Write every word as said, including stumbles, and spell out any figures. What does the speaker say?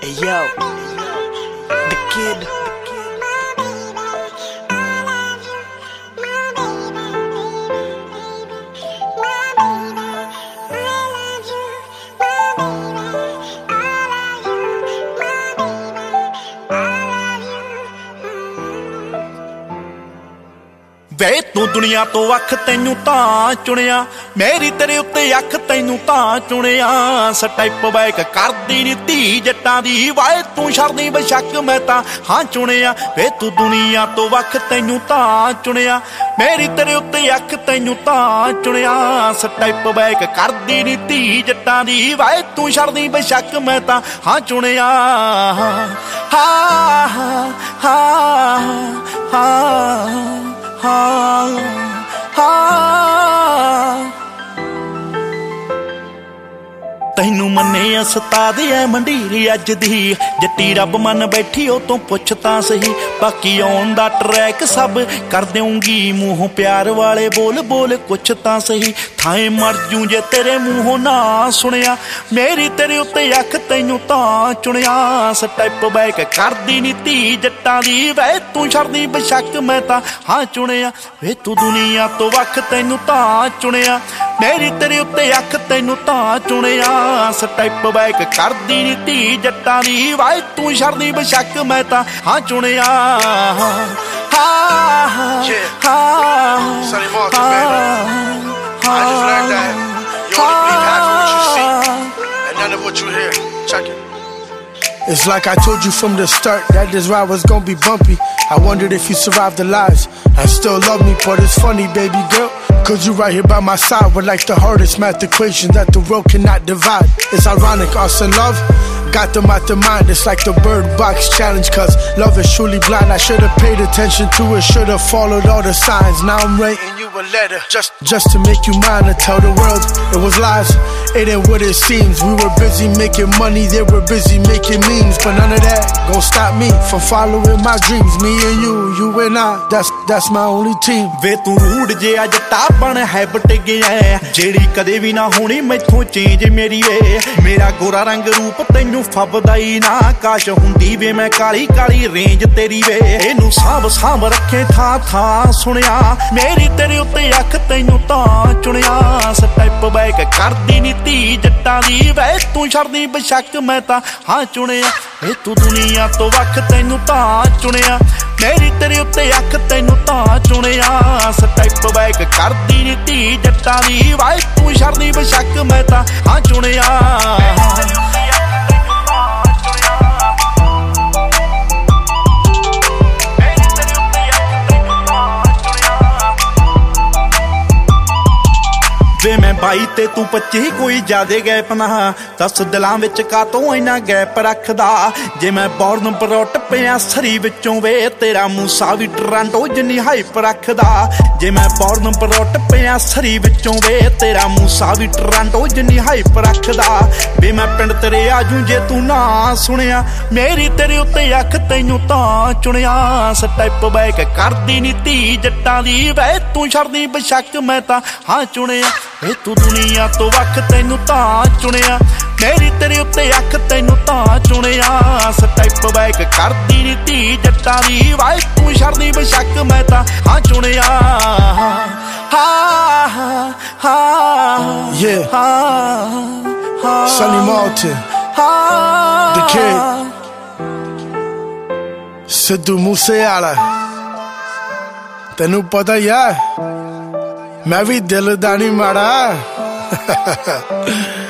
Hey yo, the kid. ਵੇ ਤੂੰ ਦੁਨੀਆ ਤੋਂ ਅੱਖ ਤੈਨੂੰ ਤਾਂ ਚੁਣਿਆ, ਮੇਰੀ ਤੇਰੇ ਉੱਤੇ ਅੱਖ ਤੈਨੂੰ ਤਾਂ ਚੁਣਿਆ। ਸਟੈਪ ਬੈਕ ਕਰਦੀ ਨੀ ਧੀ ਜੱਟਾਂ ਦੀ, ਵਾਏ ਤੂੰ ਛੱਡਦੀ ਬੇਸ਼ੱਕ ਮੈਂ ਤਾਂ ਹਾਂ ਚੁਣਿਆ। ਵੇ ਤੂੰ ਦੁਨੀਆ ਤੋਂ ਅੱਖ ਤੈਨੂੰ ਤਾਂ ਚੁਣਿਆ, ਮੇਰੀ ਤੇਰੇ ਉੱਤੇ ਅੱਖ ਤੈਨੂੰ ਤਾਂ ਚੁਣਿਆ। ਸਟੈਪ ਬੈਕ ਕਰਦੀ ਨੀ ਧੀ ਜੱਟਾਂ ਦੀ, ਵਾਏ ਤੂੰ ਛੱਡਦੀ ਬੇਸ਼ੱਕ ਮੈਂ ਤਾਂ ਹਾਂ ਚੁਣਿਆ। ਹਾ ਹਾ ਹਾ ਹਾ ਹਾਂ ਹਾਂ ਤੈਨੂੰ ਮੰਨੇ ਉਸਤਾਦ ਐ ਮੰਡੀਰ ਅੱਜ ਦੀ, ਜੱਟੀ ਰੱਬ ਮੰਨ ਬੈਠੀ ਉਹ ਤੋਂ ਪੁੱਛ ਤਾਂ ਸਹੀ। ਬਾਕੀ ਆਉਣ ਦਾ ਟਰੈਕ ਸਭ ਕਰ ਦੇਉਂਗੀ, ਮੂੰਹੋਂ ਪਿਆਰ ਵਾਲੇ ਬੋਲ ਬੋਲ ਕੁਛ ਤਾਂ ਸਹੀ। ਥਾਏ ਮਰ ਜੂ ਜੇ ਤੇਰੇ ਮੂੰਹੋਂ ਨਾ ਸੁਣਿਆ, ਮੇਰੀ ਤੇਰੇ ਉੱਤੇ ਅੱਖ ਤੈਨੂੰ ਤਾਂ ਚੁਣਿਆ। ਸਟੈਪ ਬੈਕ ਕਰਦੀ ਨੀ ਧੀ ਜੱਟਾਂ ਦੀ, ਵੇ ਤੂੰ ਛੱਡਦੀ ਬੇਸ਼ੱਕ ਮੈਂ ਤਾਂ ਹਾਂ ਚੁਣਿਆ। ਵੇ ਤੂੰ ਦੁਨੀਆ ਤੋਂ ਵੱਖ ਤੈਨੂੰ ਤਾਂ ਚੁਣਿਆ, ਮੇਰੀ ਤੇਰੇ ਉੱਤੇ ਅੱਖ ਤੈਨੂੰ ਤਾਂ ਚੁਣਿਆ। ਸਟੈਪ ਬੈਕ ਕਰਦੀ ਨੀ ਧੀ ਜੱਟਾਂ ਦੀ, ਵਾਏ ਤੂੰ ਛੱਡਦੀ ਬੇਸ਼ੱਕ ਮੈਂ ਤਾਂ ਹਾਂ ਚੁਣਿਆ। ਹਾ ਹਾ Sonny Malta, man. I just learned that you only believe half of what you see and none of what you hear. Check it. It's like I told you from the start that this ride was gonna be bumpy. I wondered if you survived the lies and still love me, but it's funny, baby girl, cause you right here by my side with like the hardest math equation that the world cannot divide. It's ironic, us and love got them out their mind. It's like the Bird Box challenge, cause love is truly blind. I should've paid attention to it, should've followed all the signs. Now I'm writing you a letter just, just to make you mine, to tell the world it was lies. It ain't what it seems. We were busy making money, they were busy making memes, but none of that gon' stop me from following my dreams. Me and you, you and I, that's that's my only team. ਵੇ ਤੂੰ ਰੂੜ ਜਿਹਾ ਜੱਟਾ ਬਣ ਹੈਬਟ ਗਿਆ, ਜਿਹੜੀ ਕਦੇ ਵੀ ਨਾ ਹੋਣੀ ਮੈਥੋਂ change ਮੇਰੀ ਵੇ। ਮੇਰਾ ਗੋਰਾ ਰੰਗ ਰੂਪ ਤੈਨੂੰ ਫੱਬਦਾ ਹੀ ਨਾ, ਕਾਸ਼ ਹੁੰਦੀ ਵੇ ਮੈਂ ਕਾਲੀ ਕਾਲੀ ਰੇਂਜ ਤੇਰੀ ਵੇ। ਇਹਨੂੰ ਸਾਂਭ ਸਾਂਭ ਰੱਖੇ ਥਾਂ ਥਾਂ ਸੁਣਿਆ, ਮੇਰੀ ਤੇਰੇ ਉੱਤੇ ਅੱਖ ਤੈਨੂੰ ਤਾਂ ਚੁਣਿਆ। ਸਟੈਪ ਬੈਕ ਕਰਦੀ ਨੀ ਧੀ ਜੱਟਾਂ ਦੀ, ਵੇ ਤੂੰ ਛੱਡਦੀ ਬੇਸ਼ੱਕ ਮੈਂ ਤਾਂ ਹਾਂ ਚੁਣਿਆ। ਵੇ ਤੂੰ ਦੁਨੀਆ ਤੋਂ ਵੱਖ ਤੈਨੂੰ ਤਾਂ ਚੁਣਿਆ, ਮੇਰੀ ਤੇਰੇ ਉੱਤੇ ਅੱਖ ਤੈਨੂੰ ਤਾਂ ਚੁਣਿਆ। ਸਟੈਪ ਬੈਕ ਕਰਦੀ ਨੀ ਧੀ ਜੱਟਾਂ ਦੀ, ਵਾਏ ਤੂੰ ਛੱਡਦੀ ਬੇਸ਼ੱਕ ਮੈਂ ਤਾਂ ਹਾਂ ਚੁਣਿਆ। ਵੇ ਮੈਂ ਬਾਈ ਤੇ ਤੂੰ ਪੱਚੀ, ਕੋਈ ਜ਼ਿਆਦੇ ਗੈਪ ਨਾ, ਦਸ ਦਿਲਾਂ ਵਿੱਚ ਕਾਤੋਂ ਇੰਨਾ ਗੈਪ ਰੱਖਦਾ। ਜੇ ਮੈਂ ਬੌਰਨ ਬਰੋਟ ਪਿਆ ਸਰੀ ਵਿੱਚੋਂ, ਵੇ ਤੇਰਾ ਮੂਸਾ ਵੀ ਟਰਾਂਟੋ ਜਿੰਨੀ ਹਾਈਪ ਰੱਖਦਾ। ਜੇ ਮੈਂ ਬੌਰਨ ਬਰੋਟ ਪਿਆ ਸਰੀ ਵਿੱਚੋਂ, ਵੇ ਤੇਰਾ ਮੂਸਾ ਵੀ ਟਰਾਂਟੋ ਜਿੰਨੀ ਹਾਈਪ ਰੱਖਦਾ। ਵੇ ਮੈਂ ਪਿੰਡ ਤੇਰੇ ਆਜੂ ਜੇ ਤੂੰ ਨਾ ਸੁਣਿਆ, ਮੇਰੀ ਤੇਰੇ ਉੱਤੇ ਅੱਖ ਤੈਨੂੰ ਤਾਂ ਚੁਣਿਆ। ਸਟੈਪ ਬੈਕ ਕਰਦੀ ਨੀ ਧੀ ਜੱਟਾਂ ਦੀ, ਵੇ ਤੂੰ ਛੱਡਦੀ ਬੇਸ਼ੱਕ ਮੈਂ ਤਾਂ ਹਾਂ ਚੁਣਿਆ। ਵੇ ਤੂੰ ਦੁਨੀਆ ਤੋਂ ਵੱਖ ਤੈਨੂੰ ਤਾਂ ਚੁਣਿਆ, ਮੇਰੀ ਤੇਰੇ ਉੱਤੇ ਅੱਖ ਤੈਨੂੰ ਤਾਂ ਚੁਣਿਆ। ਸਟੈਪ ਬੈਕ ਕਰਦੀ ਨੀ ਧੀ ਜੱਟਾਂ ਦੀ, ਵਾਏ ਤੂੰ ਛੱਡਦੀ ਬੇਸ਼ੱਕ ਮੈਂ ਤਾਂ ਹਾਂ ਚੁਣਿਆ। ਹਾ ਹਾ Yeah, Sonny Malta, the kid, Sidhu Moosewala. ਤੈਨੂੰ ਪਤਾ ਯਾਰ ਮੈਂ ਵੀ ਦਿਲ ਦਾ ਨਹੀਂ ਮਾੜਾ।